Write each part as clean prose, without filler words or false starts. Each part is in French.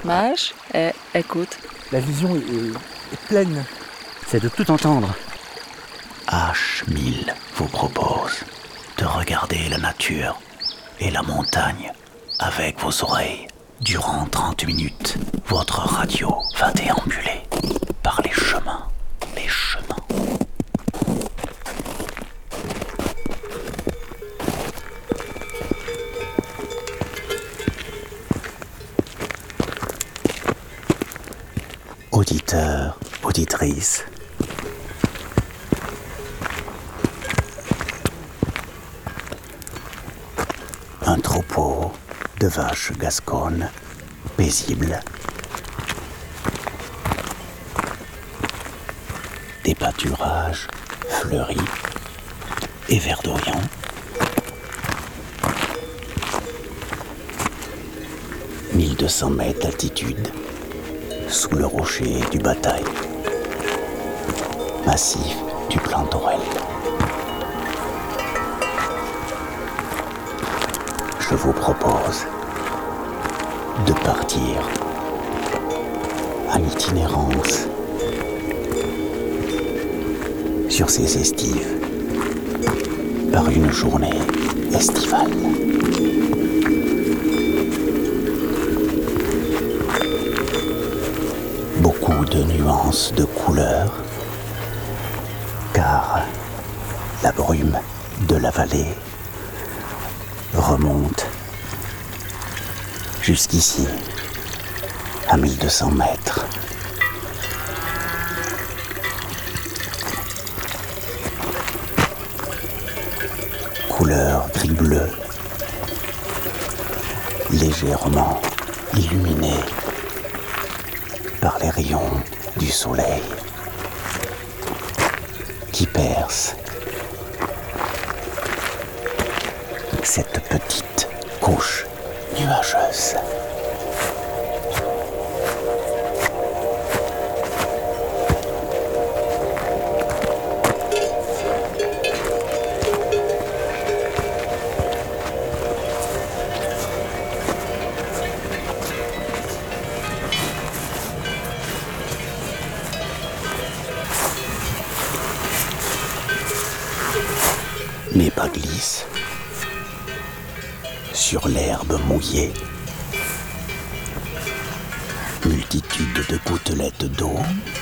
Marche et écoute. La vision est pleine. C'est de tout entendre. H1000 vous propose de regarder la nature et la montagne avec vos oreilles. Durant 30 minutes, votre radio va déambuler par les chemins. Auditeurs, auditrices, un troupeau de vaches gasconnes paisibles, des pâturages fleuris et verdoyants, « 1200 mètres d'altitude, sous le rocher du Bataille, massif du Plan d'Orel. Je vous propose de partir en itinérance sur ces estives par une journée estivale. Beaucoup de nuances de couleurs, car la brume de la vallée remonte jusqu'ici, à 1200 mètres. Couleur gris-bleu, légèrement illuminée par les rayons du soleil qui perce cette petite couche nuageuse. Mes pas glissent sur l'herbe mouillée. Multitude de gouttelettes d'eau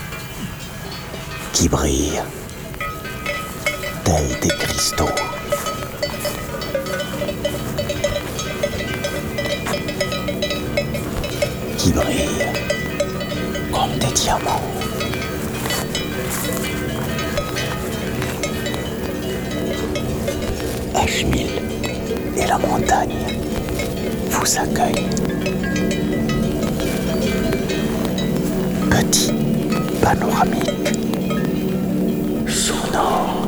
qui brillent tels des cristaux. Qui brillent comme des diamants. H1000 et la montagne vous accueillent. Petit panoramique sonore.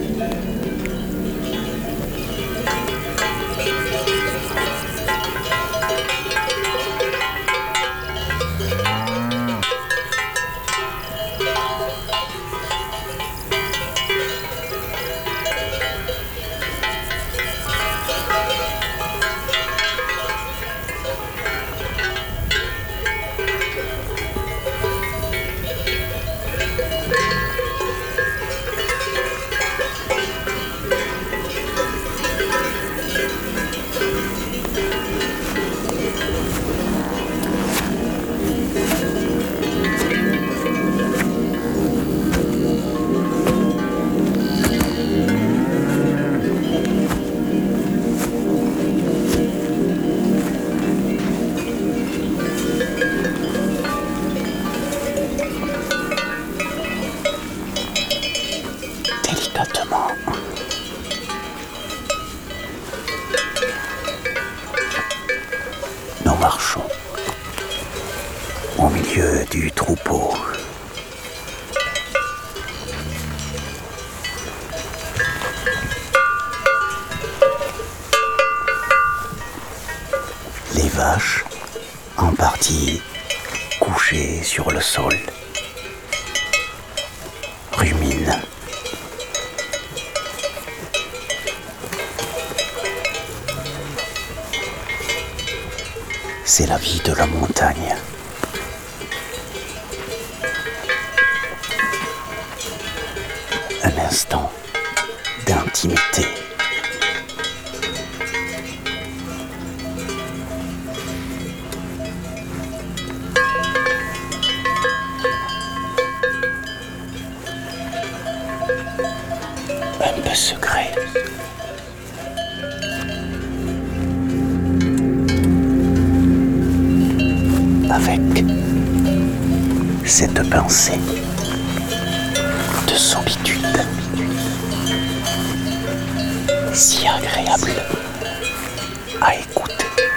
Délicatement. Nous marchons au milieu du troupeau. Les vaches, en partie couchées sur le sol, ruminent. C'est la vie de la montagne. instant d'intimité. Un peu secret. Avec cette pensée de solitude si agréable à écouter.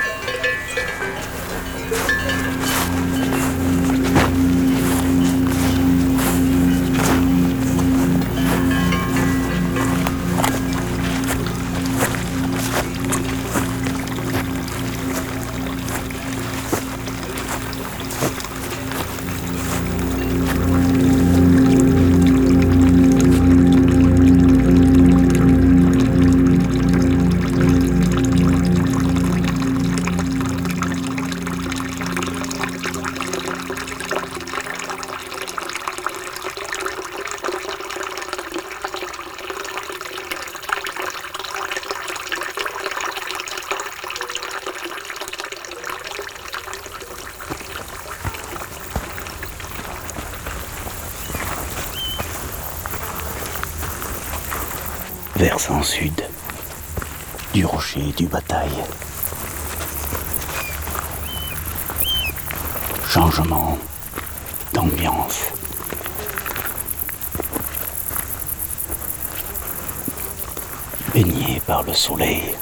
Versant sud du rocher du Bataille. Changement d'ambiance. Baigné par le soleil.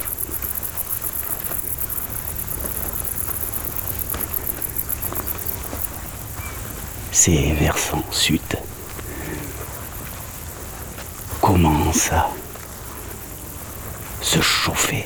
Ces versants sud commencent à se chauffer.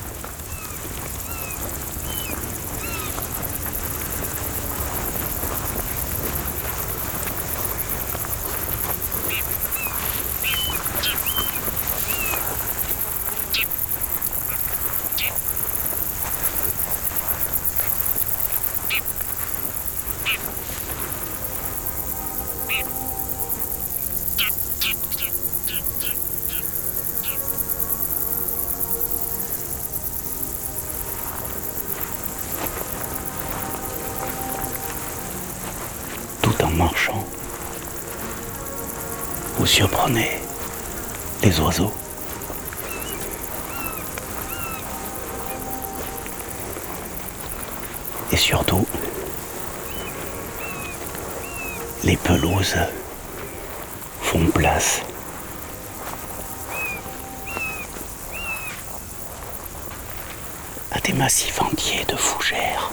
Tout en marchant, vous surprenez les oiseaux. Et surtout, les pelouses font place à des massifs entiers de fougères.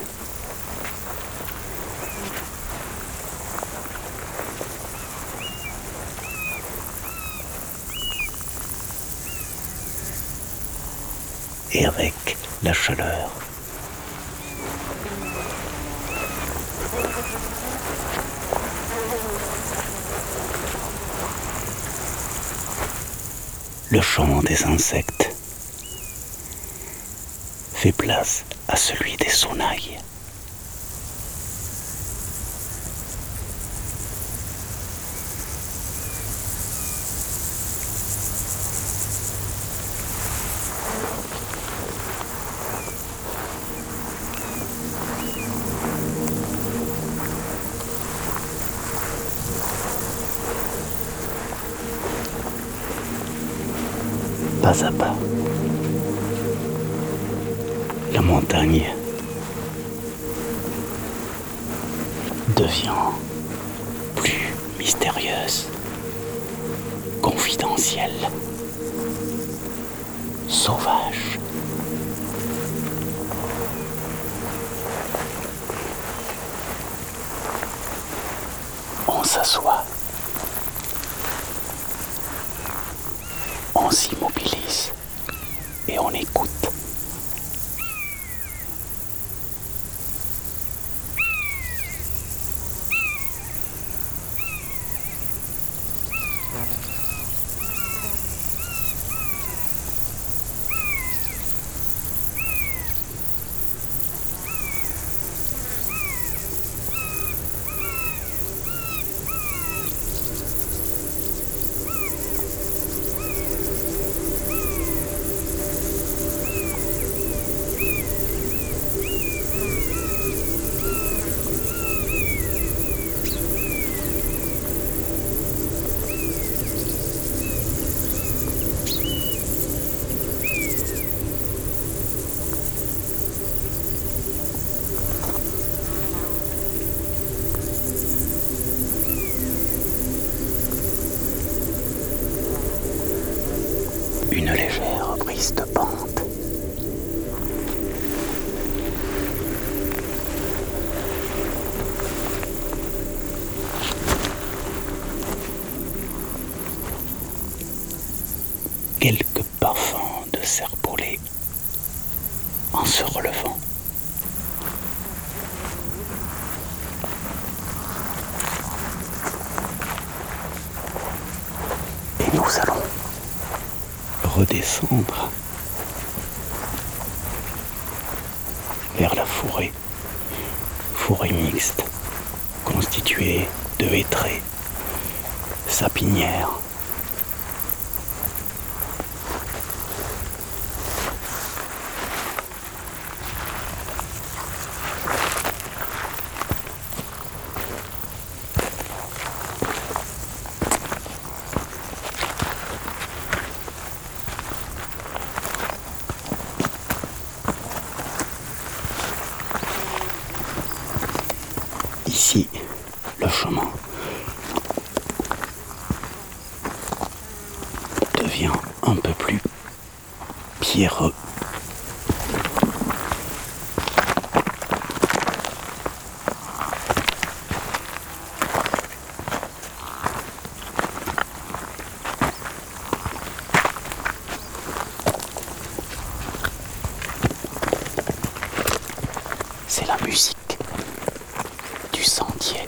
Et avec la chaleur, le chant des insectes fait place à celui des saunailles. Pas à pas, la montagne devient plus mystérieuse, confidentielle, sauvage. On s'assoit. On s'immobilise et on écoute. une légère brise de pente. Quelques parfums de serpolet en se relevant. Et nous allons redescendre vers la forêt mixte, constituée de hêtraies, sapinières. Ici, le chemin devient un peu plus pierreux. C'est la musique du sentier.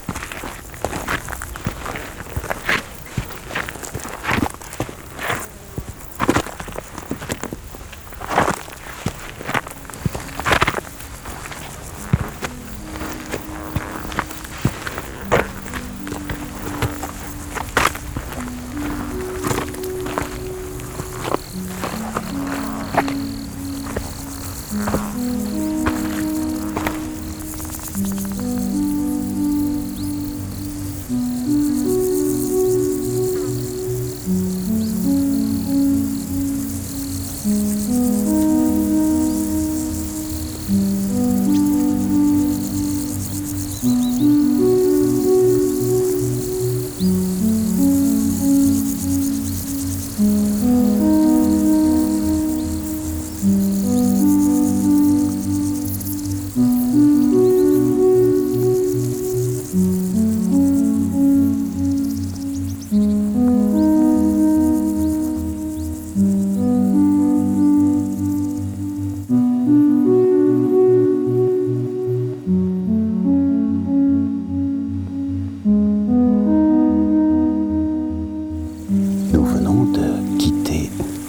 Nous venons de quitter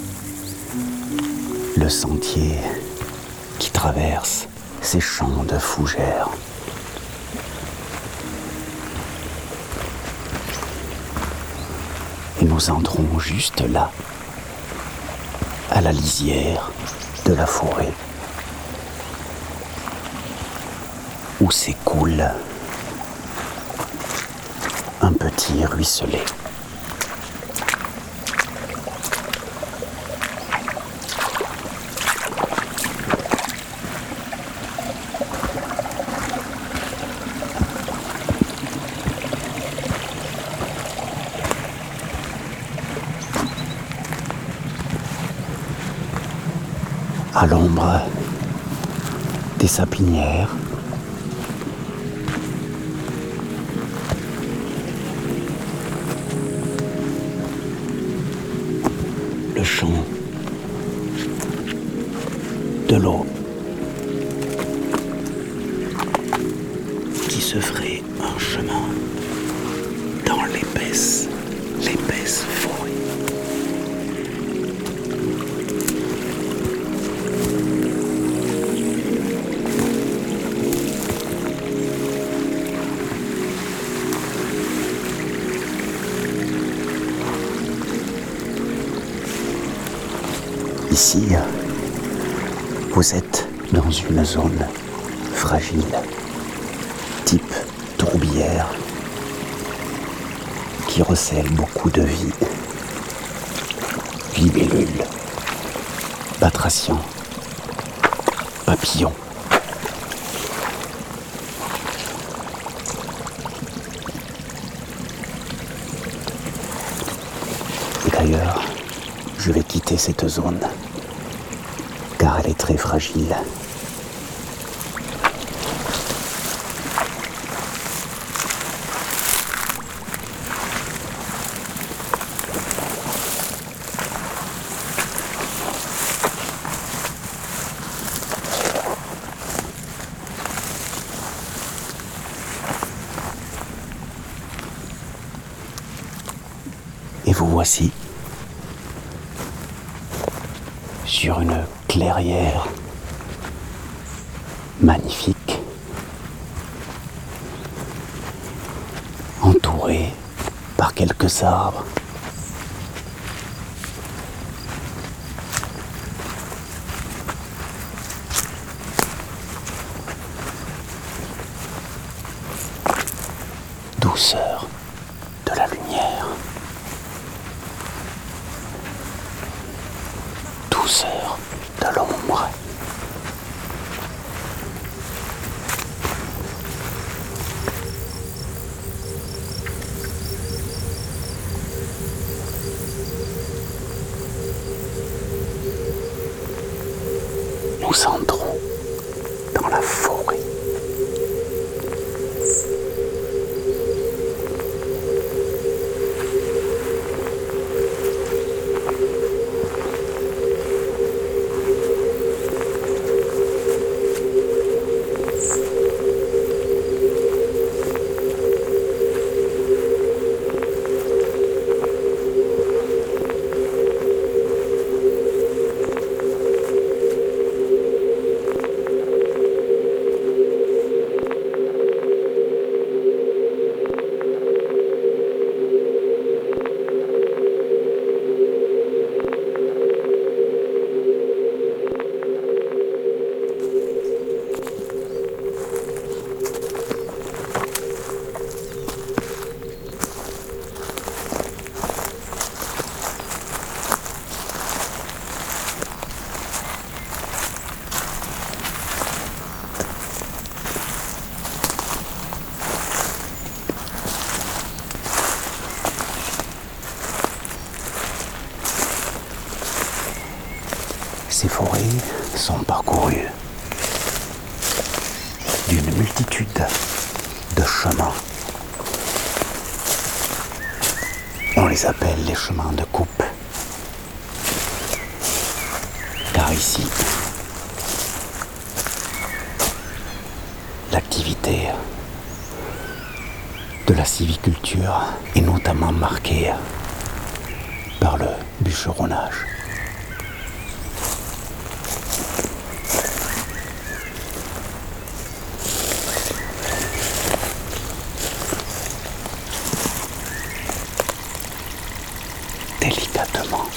le sentier qui traverse ces champs de fougères. Et nous entrons juste là, à la lisière de la forêt, où s'écoule un petit ruisselet. À l'ombre des sapinières, le chant de l'eau qui se ferait un chemin dans l'épaisse forêt. Ici, vous êtes dans une zone fragile, type tourbière, qui recèle beaucoup de vie. Libellules, batraciens, papillons. Et d'ailleurs, je vais quitter cette zone, car elle est très fragile. Et vous voici sur une clairière magnifique, entourée par quelques arbres. Douceur de la lumière. Douceur de l'ombre. Nous entrons dans la forêt. Ces forêts sont parcourues d'une multitude de chemins. On les appelle les chemins de coupe. Car ici, l'activité de la sylviculture est notamment marquée par le bûcheronnage. Délicatement.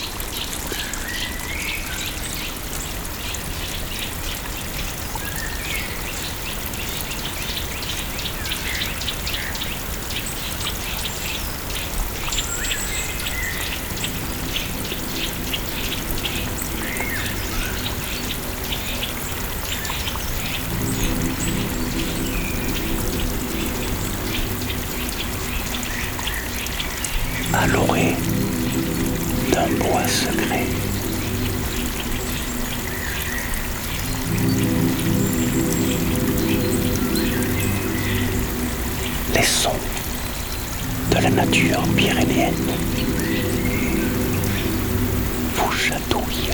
À l'orée d'un bois secret. Les sons de la nature pyrénéenne vous chatouillent.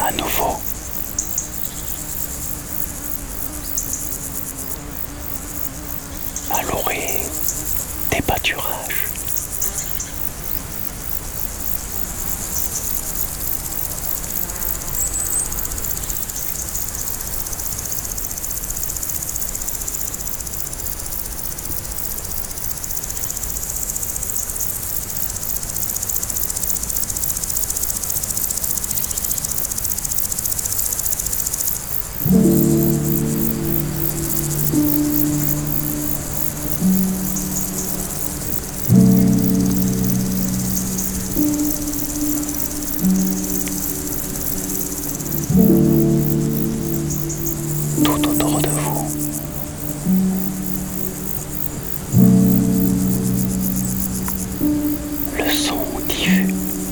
à nouveau. À l'orée des pâturages. Tout autour de vous. Le son diffus.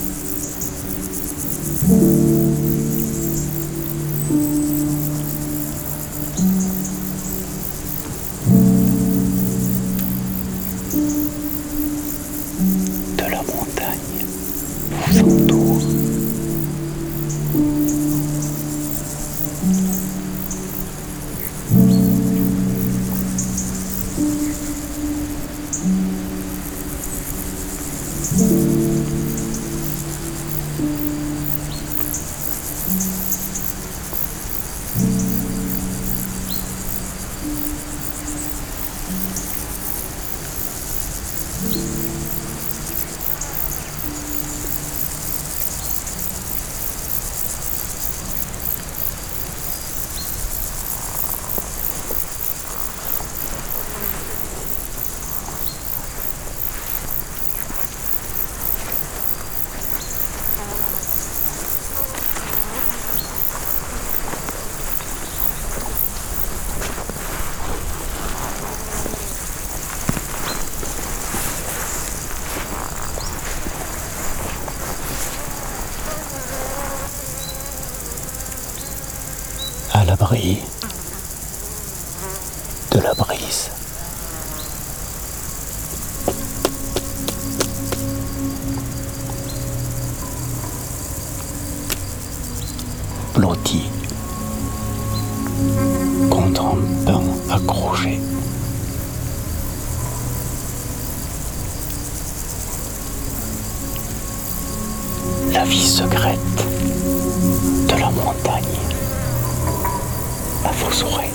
De la montagne vous entoure. À l'abri de la brise. Blotti contre un pain accroché. La vie secrète de la montagne à vos oreilles.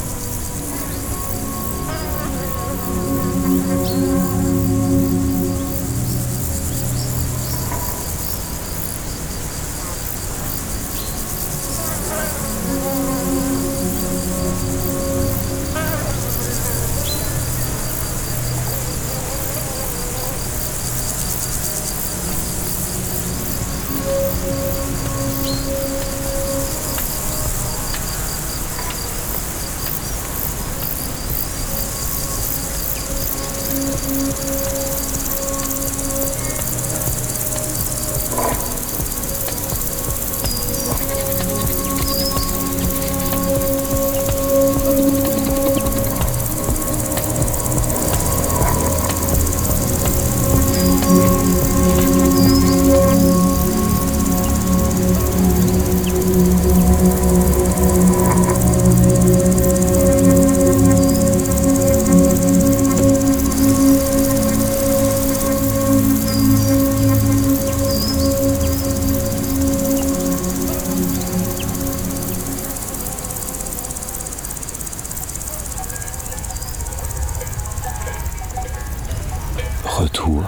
Retour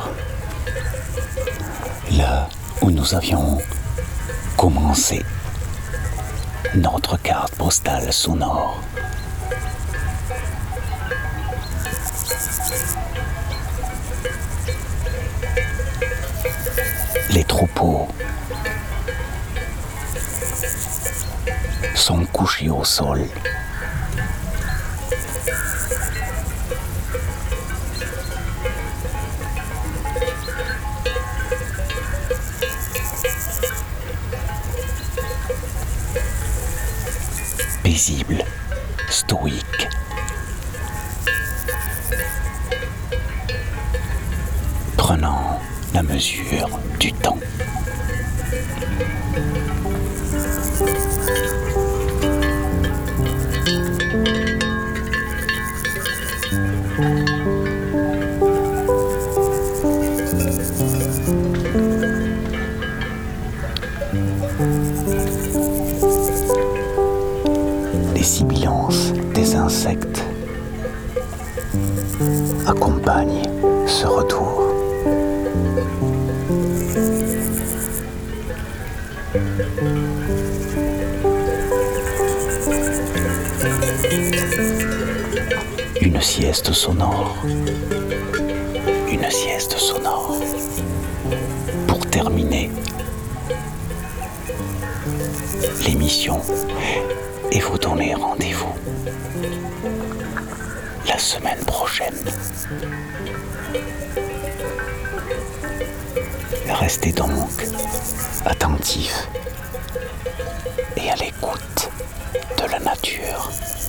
là où nous avions commencé notre carte postale sonore. Les troupeaux sont couchés au sol. Paisible, stoïque. Prenant la mesure du temps. ce retour. Une sieste sonore. Une sieste sonore. Pour terminer l'émission et vous donner rendez-vous la semaine prochaine. Restez donc attentifs et à l'écoute de la nature.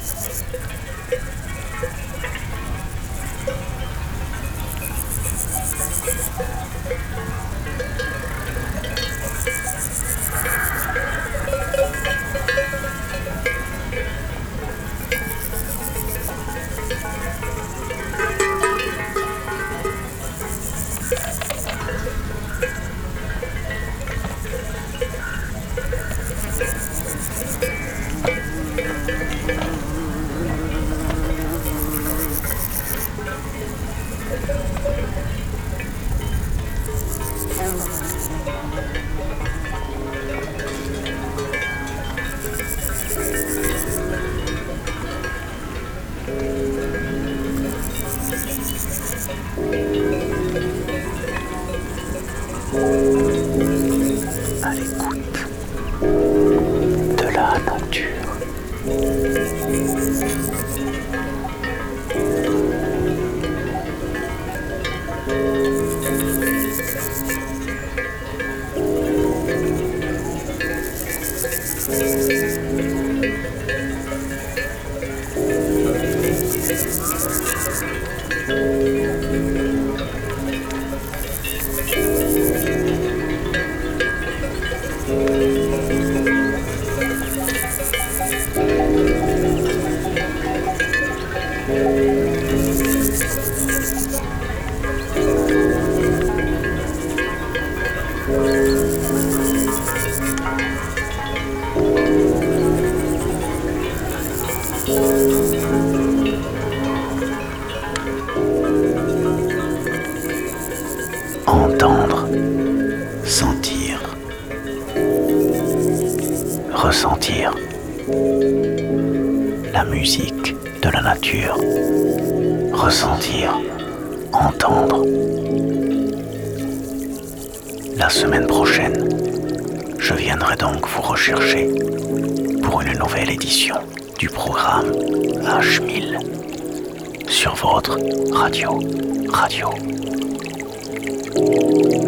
À l'écoute de la nature. Entendre, sentir, ressentir la musique de la nature, ressentir, entendre. La semaine prochaine, je viendrai donc vous rechercher pour une nouvelle édition du programme H1000 sur votre radio.